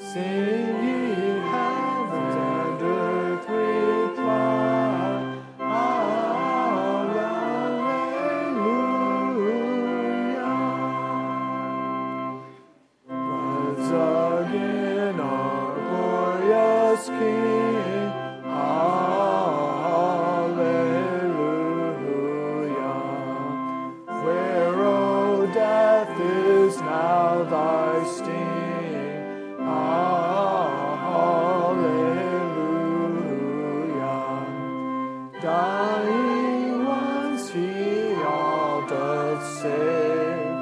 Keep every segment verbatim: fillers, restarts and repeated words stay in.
Sing ye heavens and earth reply, Alleluia. Rise again, our glorious King, Alleluia. Where, O death, is now thy sting? Hallelujah. Dying once, he all doth save.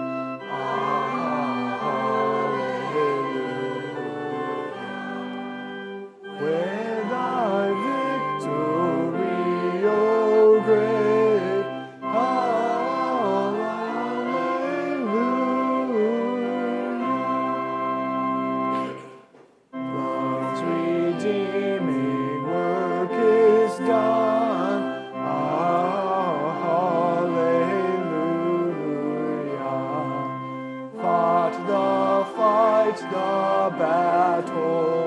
Hallelujah. Where thy victory, O great, Love's redeeming work is done. Hallelujah. Fought the fight, the battle